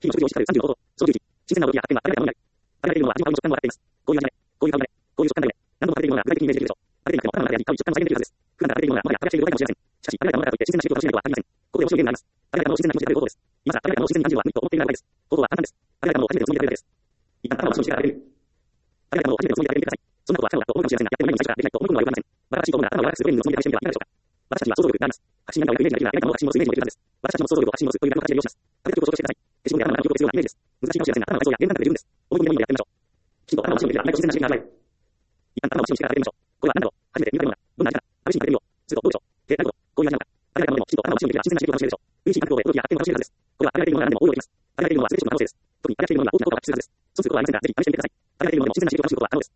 日々の食事をしっかり30のこと、その時期、新鮮な驚きや発見が与えられたものになる。与えられているものは味も味も食感も与えています。こういう味だね。こういう香りだね。こういう食感だね。何度も食べているものが具体的にイメージできるでしょう。食べていなくても頭の中や味、香り、食感の再現できるはずです。普段から食べているものがもはや食べられている場合かもしれません。しかし、食べられたものだからといって新鮮な刺激を楽しめることはありません。ここで面白いゲームがあります。食べられたものを自然な気持ちで食べることです。今さら食べられたものを自然に感じるのは無理と思っていない場合です。方法は簡単です。食べられたものを初めてのつもりで食べるだけです。一旦頭を真っ白にしてから食べてみる。食べられたものを初めてのつもりで食べてみてください。そんなことは不可能だと思うかもしれませんが、やっても何も最初からできないと思い込むのはよくありません。新しいと思うなら頭を柔らかくするトレーニングのつもりで試してみてはいかがでしょうか。私たちには想像力があります。発信なんかをやるイメージができるだけのものを発信をするイメージもできるはずです。私たちの想像力を発信をするという楽の形で利用します。食べる曲を想像してください。消しゴムで頭の中を記録するようなイメージです。難しいかもしれませんが、頭の体操やゲーム感覚で十分です。思い込みでもいいのでやってみましょう。きちんと頭を真っ白にしてから自然な刺激が味わえる。一旦頭を真っ白にしてから食べてみましょう。これは何だろう。初めて見たような、どんな味か、試しに食べてみよう。するとどうでしょう。なるほど。こういう味なのか。食べられたものでもきちんと頭を真っ白にしてから自然な刺激を楽しめるでしょう。嬉しい感覚を得、驚きや発見を楽しめるはずです。これは食べられているものなら何でも応用できます。食べられているものは全て自己の可能性です。特に食べられているものには大きな効果を発揮するはずです。そうすることはありませんが、ぜひ試してみてください。食べられているものでも自然な刺激を楽しむことは可能です。